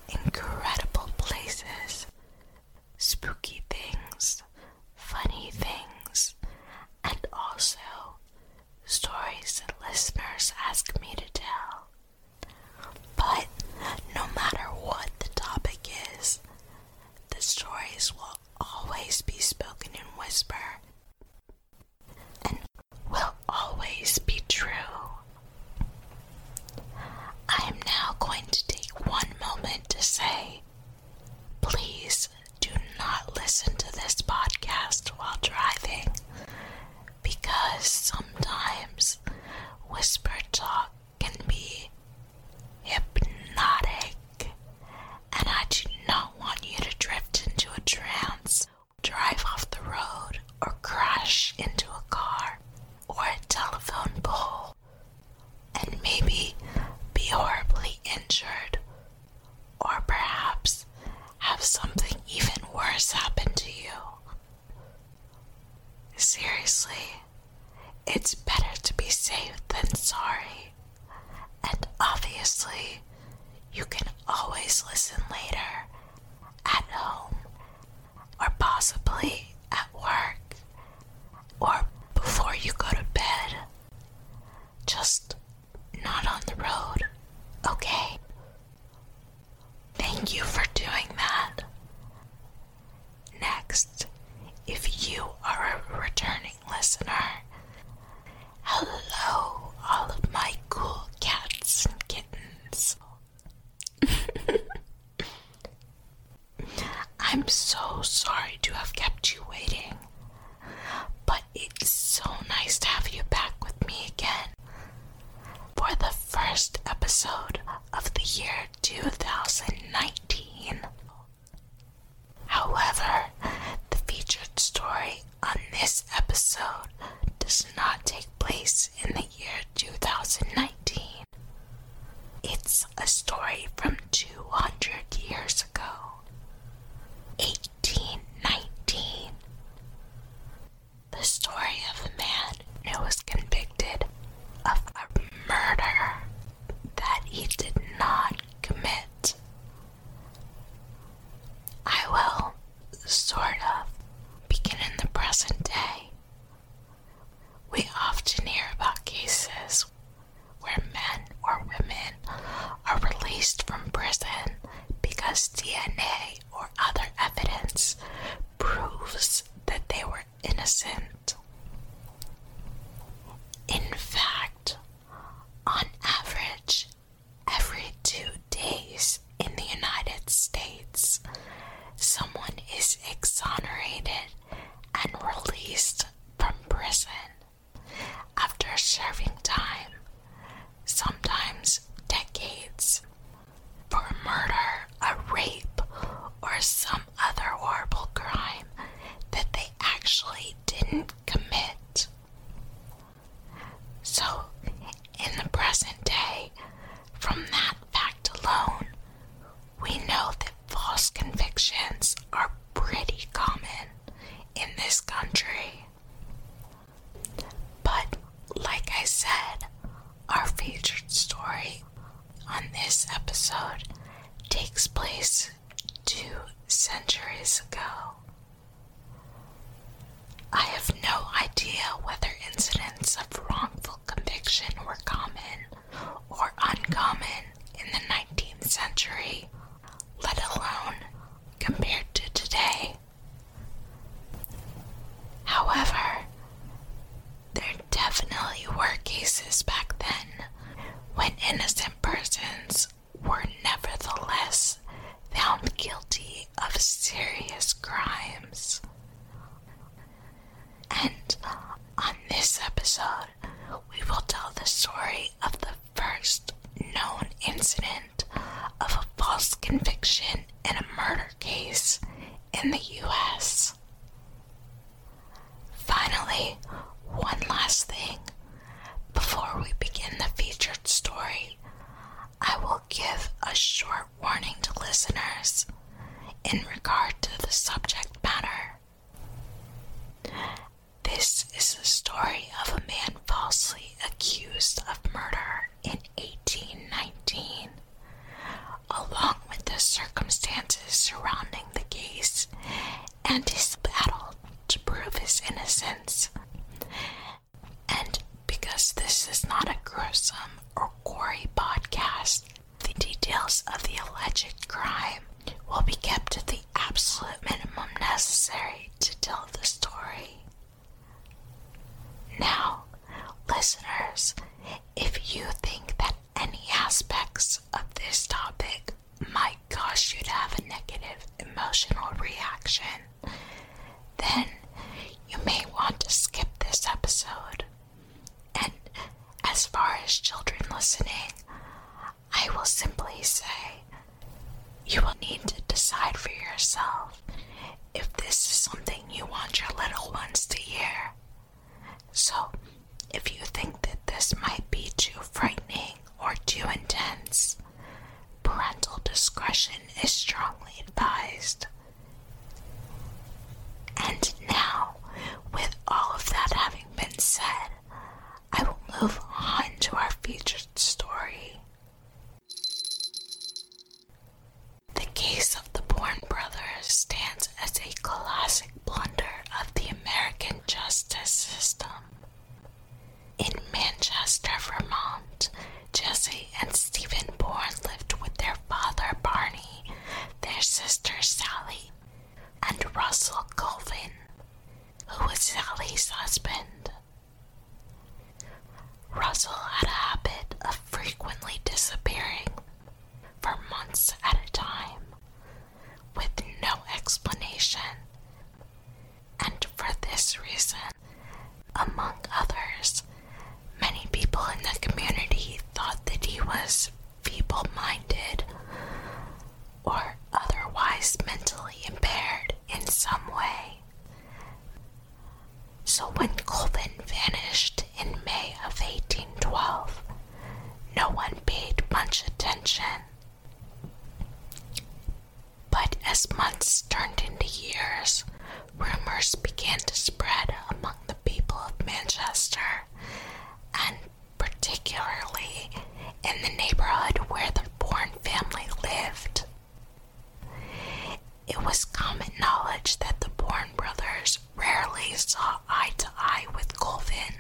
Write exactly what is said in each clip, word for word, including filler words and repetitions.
incredible places, spooky things, funny things, and also stories that listeners ask me to tell. But no matter what the topic is, the stories will always be spoken in whisper and will always be true. I am now going to take one moment to say, please do not listen to this podcast while driving, because sometimes whisper talk can be hypnotic, and I do not want you to drift into a trance, drive off the road, or crash into a car or a telephone pole, and maybe be horribly injured, or perhaps have something even worse happen to you. Seriously, it's better to be safe than sorry, and obviously, you can always listen later, at home, or possibly at work, or before you go to bed. Just not on the road, okay? Thank you for doing that. Next, if you are a returning listener, hello, all of my cool cats and kittens. I'm so sorry to have kept you waiting, but it's so nice to have you back with me again for the first episode of the year two thousand nineteen. However, the featured story on this episode does not take place in the year two thousand nineteen. It's a story from two hundred years ago, eighteen nineteen. The story of a man who was convicted of a murder that he did not commit. I will, sort of, begin in the present day. We often hear about cases where men or women are released from prison because D N A or other evidence proves that they were innocent. In fact, on average, every two days in the United States, someone is exonerated and released from prison after serving time, sometimes decades, for a murder, a rape, or some other horrible crime that they actually didn't commit. So, in the present day, from that fact alone, we know that false convictions are pretty common in this country. But, like I said, our featured story on this episode takes place two centuries ago. I have no idea whether incidents of wrongful conviction were common or uncommon in the nineteenth century, let alone compared to today. However, there definitely were cases back then when innocent persons were nevertheless found guilty of serious crimes. And on this episode, we will tell the story of the first known incident of a false conviction in a murder case in the U S Finally, one last thing. Before we begin the featured story, I will give a short warning to listeners in regard to the subject matter. This is the story of a man falsely accused of murder in eighteen nineteen, along with the circumstances surrounding the case and his battle to prove his innocence. And because this is not a gruesome or gory podcast, the details of the alleged crime will be kept to the absolute minimum necessary to tell the story. Now, listeners, if you think that any aspects of this topic might cause you to have a negative emotional reaction, then you may want to skip this episode. And as far as children listening, I will simply say you will need to decide for yourself if this is something you want your little ones to hear. So, if you think that this might be too frightening or too intense, parental discretion is strongly advised. And now, with all of that having been said, I will move on to our featured story. The case of the Bourne brothers stands as a classic blunder of the American justice system. In Manchester, Vermont, Jesse and Stephen Bourne lived with their father, Barney, their sister, Sally, and Russell Colvin, who was Sally's husband. Russell had a habit of frequently disappearing for months at a time, with no explanation, and for this reason, among others, many people in the community thought that he was feeble-minded or otherwise mentally impaired in some way. So when Colvin vanished in May of eighteen twelve, no one paid much attention. But as months turned into years, rumors began to spread among the people of Manchester, and particularly in the neighborhood where the Bourne family lived. It was common knowledge that the Bourne brothers rarely saw eye to eye with Colvin.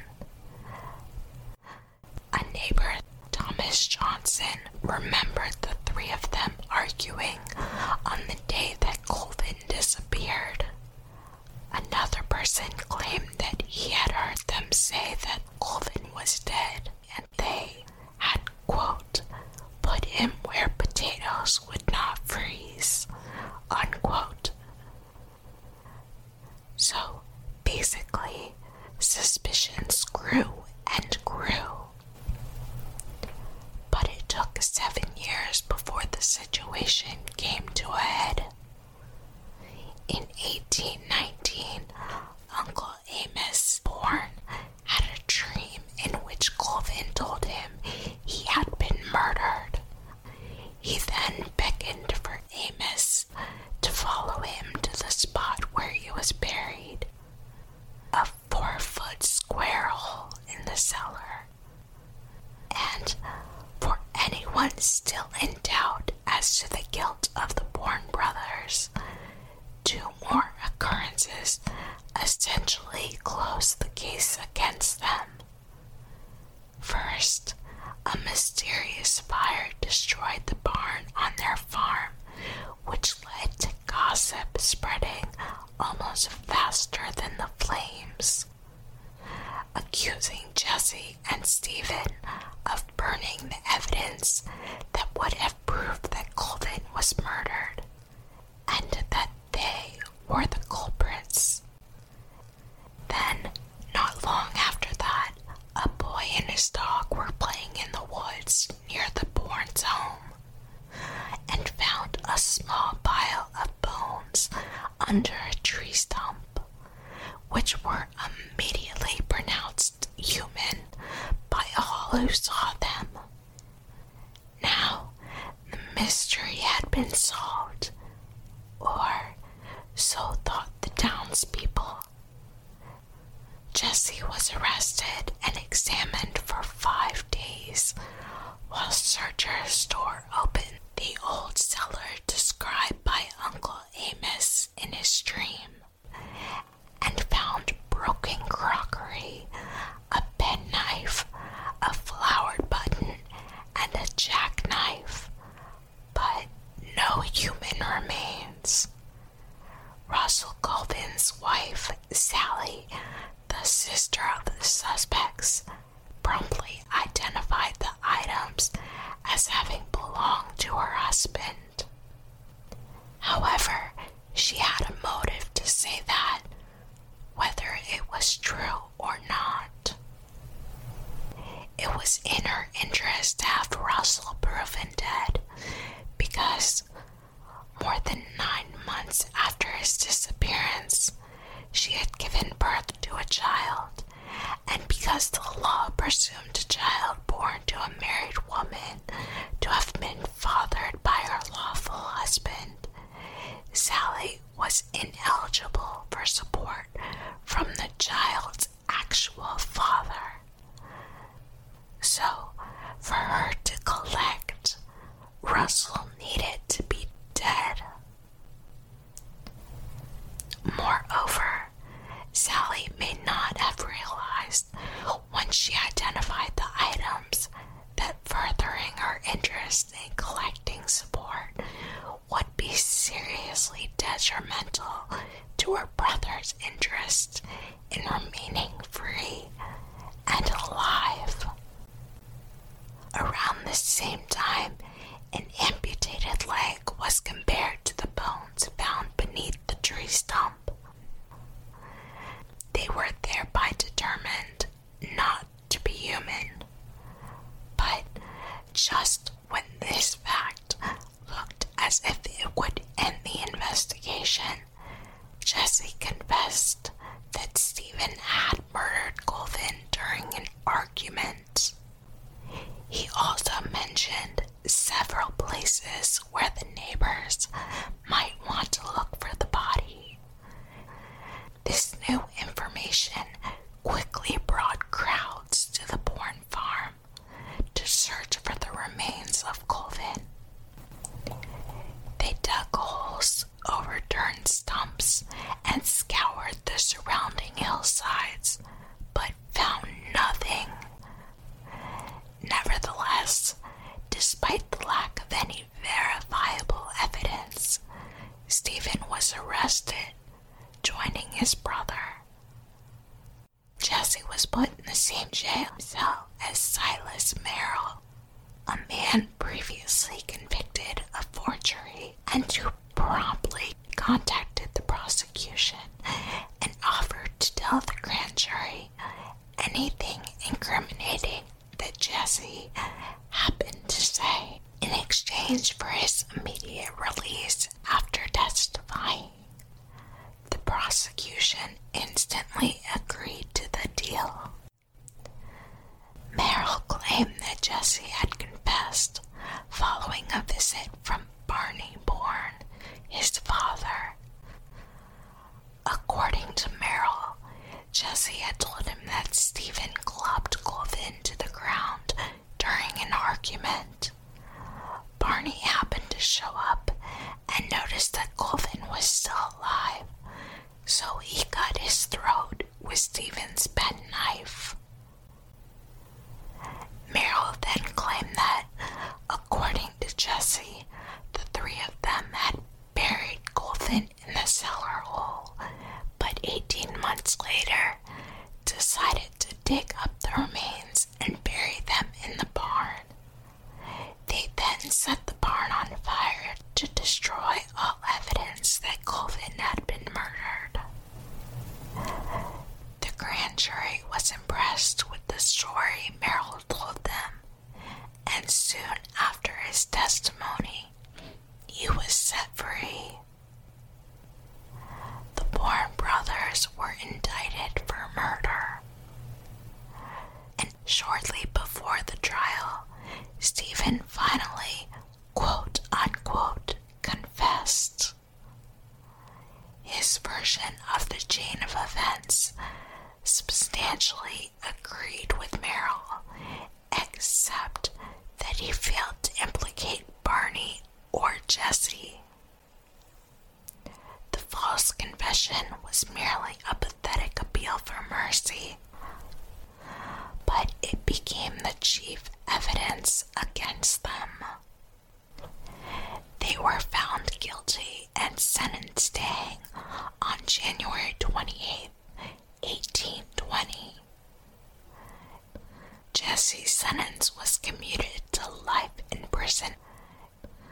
A neighbor, Thomas Johnson, remembered the three of them arguing on the day that Colvin disappeared. Another person claimed that he had heard them say that Colvin was dead, and they had, quote, put him where potatoes would not freeze, unquote. So, basically, suspicions grew and grew. But it took seven years before the situation came to a head. In eighteen nineteen, Uncle Amos Bourne had a dream in which Colvin told him he had been murdered. He then beckoned for Amos to follow him to the spot where he was buried, a four-foot square hole in the cellar. And for anyone still in doubt as to the guilt of the Bourne brothers, two more occurrences essentially closed the case against them. First, a mysterious fire destroyed the barn on their farm, which led to gossip spreading almost faster than the flames, accusing Jesse and Stephen of burning the evidence that would have proved that Colvin was murdered, and that they were the culprits. Then, not long after that, a boy and his dog were playing in the woods near the Bourne's home, and found a small pile of bones under a tree stump, which were immediately pronounced human by all who saw them. Now, the mystery had been solved, or so thought the townspeople. Jesse was arrested and examined for five days, while searchers tore open the old cellar to to her husband. However, she had a motive to say that, whether it was true or not. It was in her interest to have Russell proven dead because more than nine months after his disappearance, she had given birth to a child, and because the law presumed a child born to a married woman to have been fathered by her lawful husband, Sally was ineligible for support from the child's actual father. So, for her to collect, Russell needed to be dead. Moreover, Sally may not have realized when she identified the items that furthering her interest in collecting support would be seriously detrimental to her brother's interest in remaining free and alive. Around the same time, an amputated leg was compared to the bones found beneath the tree stump. They were thereby determined not to be human. But just when this fact looked as if it would end the investigation, Jesse confessed that Stephen had murdered Colvin during an argument. He also mentioned several places where the neighbors might want to look for the body. This new information quickly brought crowds to the Bourne farm to search for the remains of Colvin. They dug holes, overturned stumps, and scoured the surrounding hillsides, but found nothing. Nevertheless, despite the lack of any verifiable evidence, Stephen was arrested, joining his brother. Jesse was put in the same jail cell as Silas Merrill, a man previously convicted of forgery and who promptly contacted the prosecution and offered to tell the grand jury anything incriminating that Jesse happened to say in exchange for his immediate release after testifying. The prosecution instantly agreed to the deal. Merrill claimed that Jesse had confessed following a visit from Barney Bourne, his father. According to Merrill, Jesse had told him that Stephen clubbed Colvin to the ground during an argument. Barney happened to show up and noticed that Colvin was still alive, so he cut his throat with Stephen's penknife. Merrill then claimed that, according to Jesse, the three of them had buried Colvin in the cellar hole, but eighteen months later decided to dig up the remains and bury them in the barn. They then set the barn on fire to destroy all evidence that Colvin had been murdered. The grand jury was impressed with the story Merrill told them, and soon after his testimony, he was set free. The Bourne brothers were indicted for murder. And shortly before the trial, Stephen finally, quote unquote, confessed. His version of the chain of events substantially agreed with Merrill, except that he failed to implicate Barney or Jesse. The false confession was merely a pathetic appeal for mercy, but it became the chief evidence against them. They were found guilty and sentenced to hang on January twenty-eighth, eighteen twenty. Jesse's sentence was commuted to life in prison.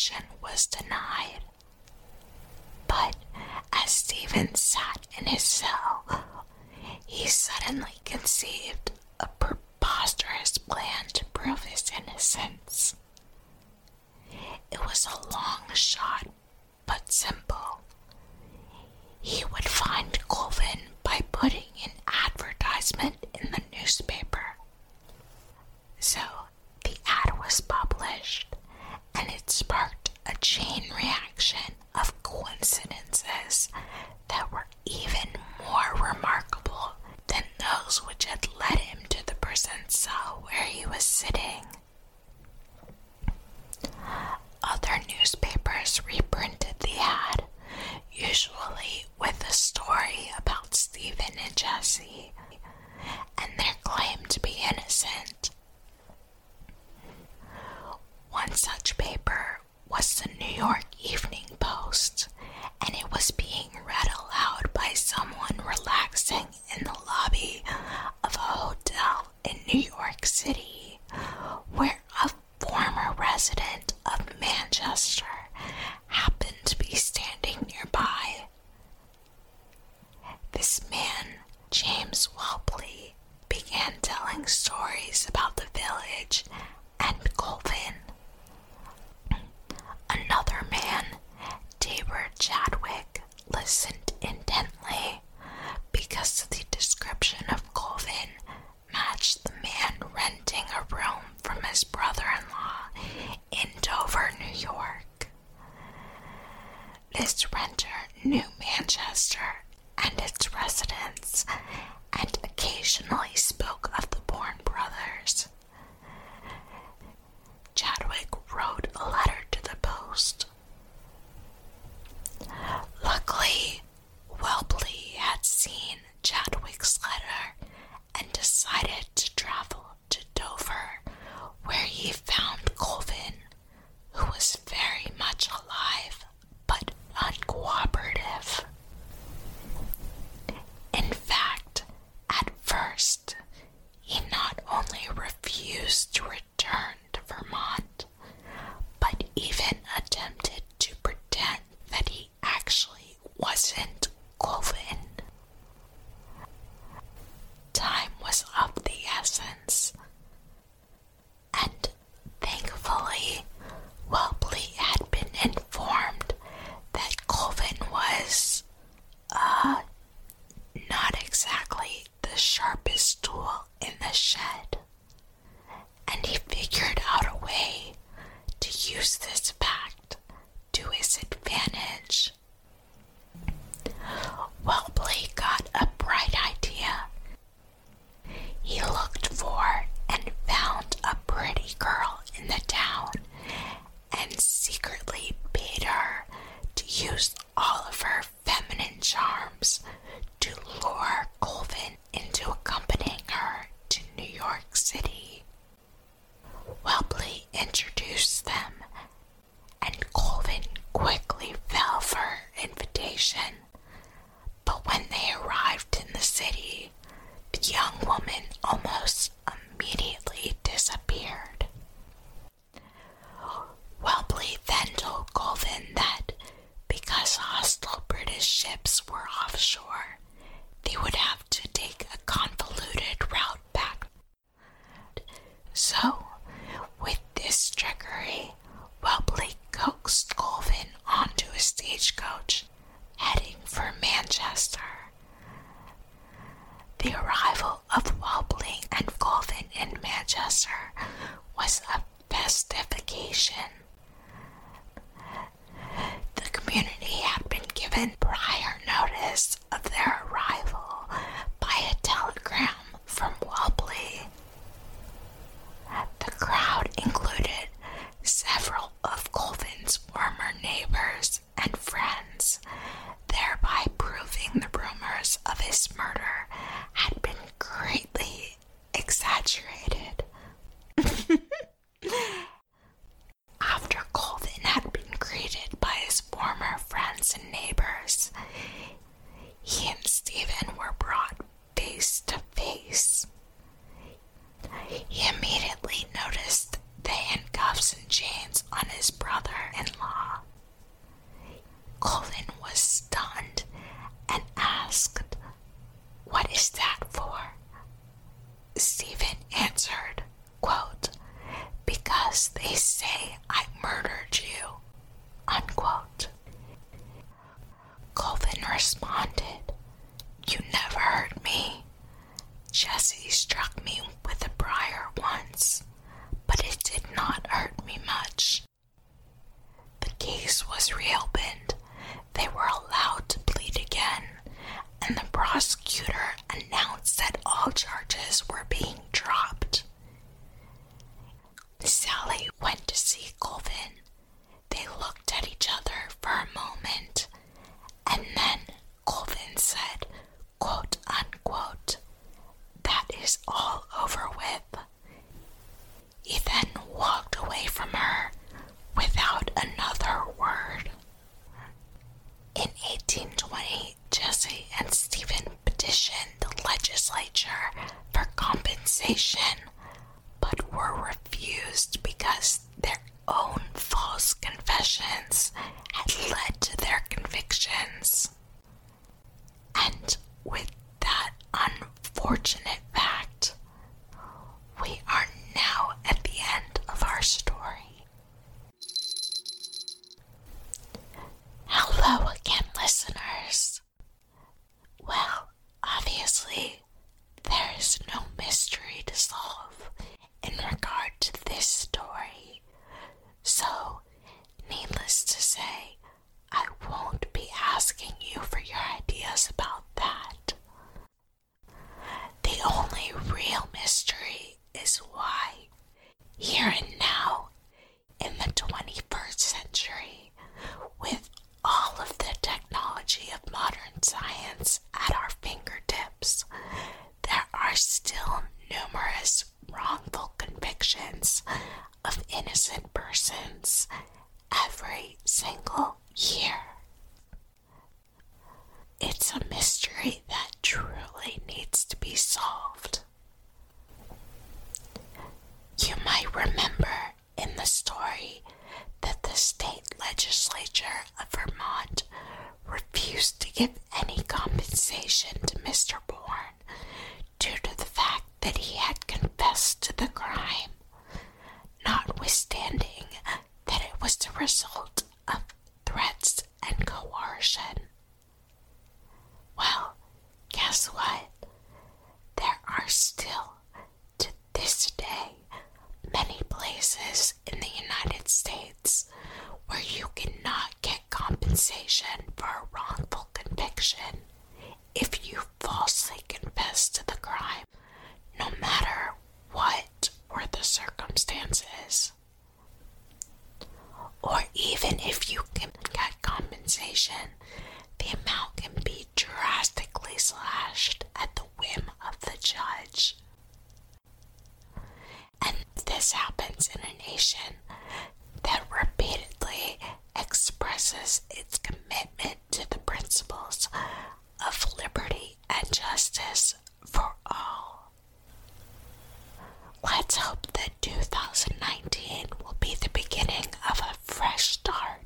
investigation was denied. But as Stephen sat in his cell, he suddenly conceived a preposterous plan to prove his innocence. It was a long shot, but simple. He would find Colvin by putting an advertisement in the newspaper. So the ad was published, and it sparked a chain reaction of coincidences that were even more remarkable than those which had led him to the prison cell where he was sitting. Other newspapers reprinted the ad, usually with a story about Stephen and Jesse and their claim to be innocent. One such paper was the New York Evening Post, and it was being read aloud by someone relaxing in the lobby of a hotel in New York City, where a former resident of Manchester happened to be standing nearby. This man, James Whelpley, began telling stories about the village and Colvin. Another man, Tabor Chadwick, listened intently because the description of Colvin matched the man renting a room from his brother-in-law in Dover, New York. This renter knew Manchester and its residents, and occasionally spoke of the Bourne brothers. Chadwick wrote a letter to the Post. Luckily, Whelpley had seen Chadwick's letter and decided to travel to Dover, where he found Colvin, who was very much alive but uncooperative. In fact, at first, he not only refused to return to Vermont, but even attempted to pretend that he actually wasn't Colvin. Time was of the essence, and thankfully, Whelpley had been informed that Colvin was, uh, not exactly the sharpest tool in the shed, and he figured out a way to use this fact to his advantage. Whelpley got a bright idea. He looked for and found a pretty girl in the town and secretly paid her to use all of her feminine charms to lure Colvin into accompanying her to New York City. Whelpley introduced them, and Colvin quickly fell for her invitation. But when they arrived in the city, the young woman almost immediately disappeared. Whelpley then told Colvin that because hostile British ships were offshore, they would have to take a convoluted route back. So, with this trickery, Whelpley coaxed Colvin onto a stagecoach, heading for Manchester. The arrival of Whelpley and Colvin in Manchester was a festive occasion. The community had been given prior notice of their arrival by a telegram from Whelpley. The crowd included several of Colvin's former neighbors and friends, thereby proving the rumors of his murder had been greatly exaggerated. After Colvin had been greeted by his former friends and neighbors, he and Stephen were brought face to face. He immediately noticed the handcuffs and chains on his brother-in-law. they say I murdered you, unquote. Colvin responded, "You never hurt me. Jesse struck me with a briar once, but it did not hurt me much." The case was reopened. They were allowed to plead again, and the prosecutor announced that all charges were being dropped. Sally went to see Colvin. They looked at each other for a moment, and then Colvin said, quote unquote, "That is all over with." He then walked away from her without another word. In eighteen twenty, Jesse and Stephen petitioned the legislature for compensation, but were refused because their own false confessions had led to their convictions. And with that unfortunate fact, we are now at the end of our story. Hello again, listeners. Well, obviously, there is no mystery to solve in regard to this story. So, needless to say, I won't be asking you for your ideas about that. The only real mystery is why, here and now, in the twenty-first century, with all of the technology of modern science at our fingertips, there are still numerous wrongful convictions of innocent persons every single year. It's a mystery that truly needs to be solved. You might remember in the story that the state legislature of Vermont refused to give any compensation to Mister Bourne due to the fact that he had confessed to the crime, notwithstanding that it was the result of threats and coercion. Well, guess what? There are still, to this day, many places in the United States where you cannot get compensation for a wrongful conviction if you falsely confess to the crime, no matter what were the circumstances. Or even if you can get compensation, the amount can be drastically slashed at the whim of the judge. And this happens in a nation that repeatedly expresses its commitment to the principles of liberty and justice for all. Let's hope that two thousand nineteen will be the beginning of a fresh start.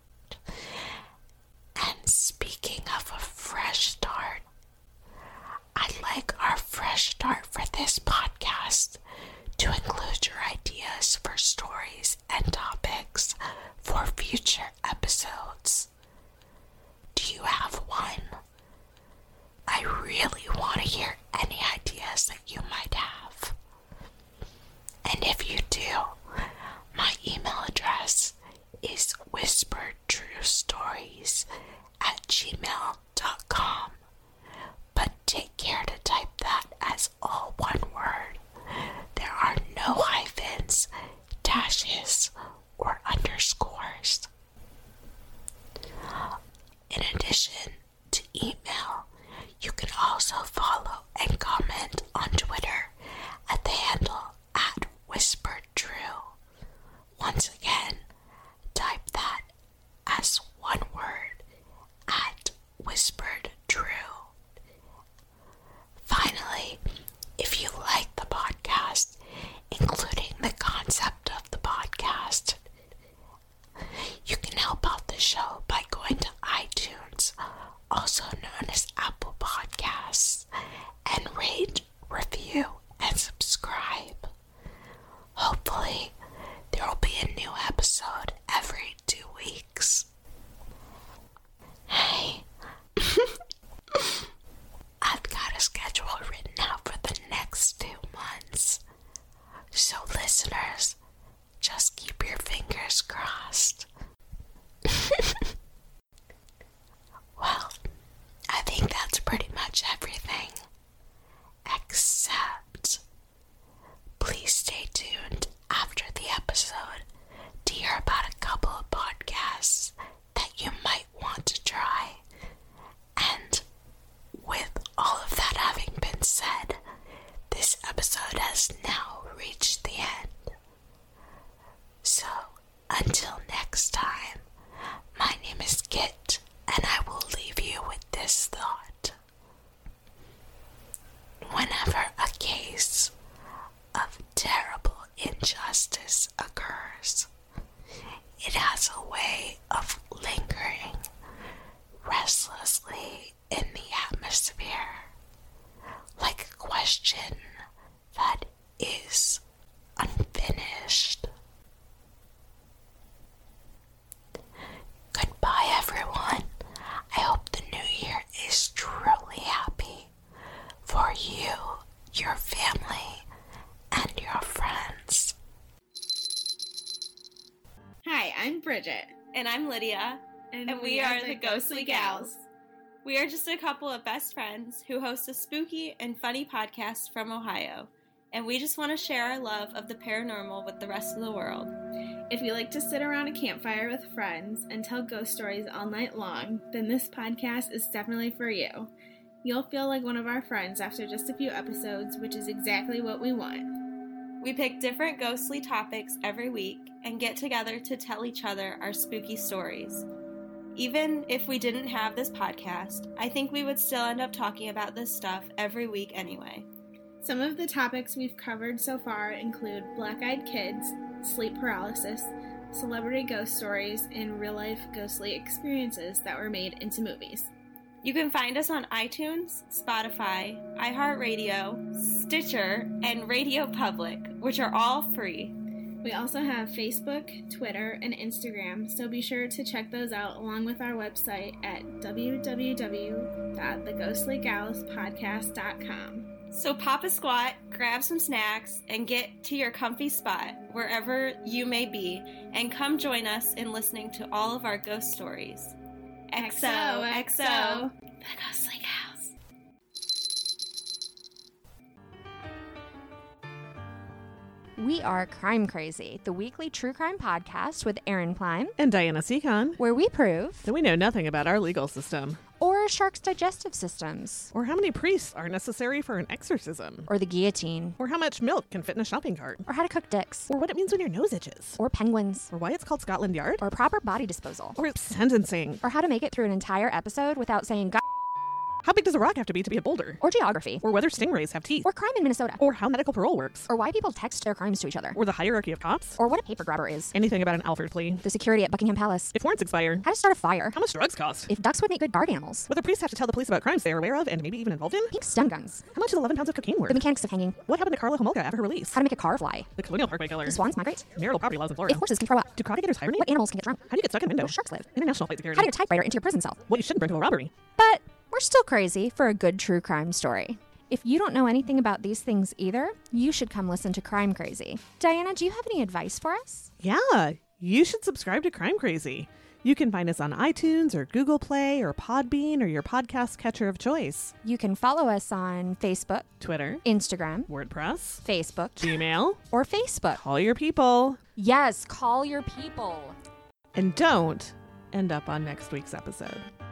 And speaking of a fresh start, I'd like our fresh start for this podcast to include your ideas for stories and topics for future episodes. Do you have one? I really want to hear any ideas that you might have. And if you do, my email address is whispertruestories at gmail dot com. But take care to type that as all one word. There are no hyphens, dashes, or underscores. In addition to email, you can also follow and comment on Twitter at the handle at whispertrue. Once Until next time, my name is Kit, and I will leave you with this thought. Whenever a case of terrible injustice occurs, it has a way of lingering restlessly in the atmosphere, like a question that is unfinished. Goodbye, everyone. I hope the new year is truly happy for you, your family, and your friends. Hi, I'm Bridget. And I'm Lydia. And, and we, we are, are the Ghostly Gals. We are just a couple of best friends who host a spooky and funny podcast from Ohio. And we just want to share our love of the paranormal with the rest of the world. If you like to sit around a campfire with friends and tell ghost stories all night long, then this podcast is definitely for you. You'll feel like one of our friends after just a few episodes, which is exactly what we want. We pick different ghostly topics every week and get together to tell each other our spooky stories. Even if we didn't have this podcast, I think we would still end up talking about this stuff every week anyway. Some of the topics we've covered so far include black-eyed kids, sleep paralysis, celebrity ghost stories, and real-life ghostly experiences that were made into movies. You can find us on iTunes, Spotify, iHeartRadio, Stitcher, and Radio Public, which are all free. We also have Facebook, Twitter, and Instagram, so be sure to check those out along with our website at w w w dot the ghostly gals podcast dot com. So pop a squat, grab some snacks, and get to your comfy spot, wherever you may be, and come join us in listening to all of our ghost stories. X O, X O, the Ghostly Gals. We are Crime Crazy, the weekly true crime podcast with Aaron Klein and Diana Seacon, where we prove that we know nothing about our legal system, or sharks' digestive systems, or how many priests are necessary for an exorcism, or the guillotine, or how much milk can fit in a shopping cart, or how to cook dicks, or what it means when your nose itches, or penguins, or why it's called Scotland Yard, or proper body disposal, or sentencing, or how to make it through an entire episode without saying God. How big does a rock have to be to be a boulder? Or geography. Or whether stingrays have teeth. Or crime in Minnesota. Or how medical parole works. Or why people text their crimes to each other. Or the hierarchy of cops. Or what a paper grabber is. Anything about an Alford plea. The security at Buckingham Palace. If warrants expire. How to start a fire. How much drugs cost. If ducks would make good guard animals. Whether priests have to tell the police about crimes they are aware of and maybe even involved in. Pink stun guns. How much is eleven pounds of cocaine worth? The mechanics of hanging. What happened to Carla Homolka after her release? How to make a car fly. The Colonial Parkway killer. Do swans migrate? Marital property laws in Florida. If horses can throw up. Do crocodilators hibernate? What animals can get drunk? How do you get stuck in a window? Where do sharks live? International flight security. How to get a typewriter into your prison cell? What you shouldn't bring to a robbery. But we're still crazy for a good true crime story. If you don't know anything about these things either, you should come listen to Crime Crazy. Diana, do you have any advice for us? Yeah, you should subscribe to Crime Crazy. You can find us on iTunes or Google Play or Podbean or your podcast catcher of choice. You can follow us on Facebook, Twitter, Instagram, WordPress, Facebook, Gmail, or Facebook. Call your people. Yes, call your people. And don't end up on next week's episode.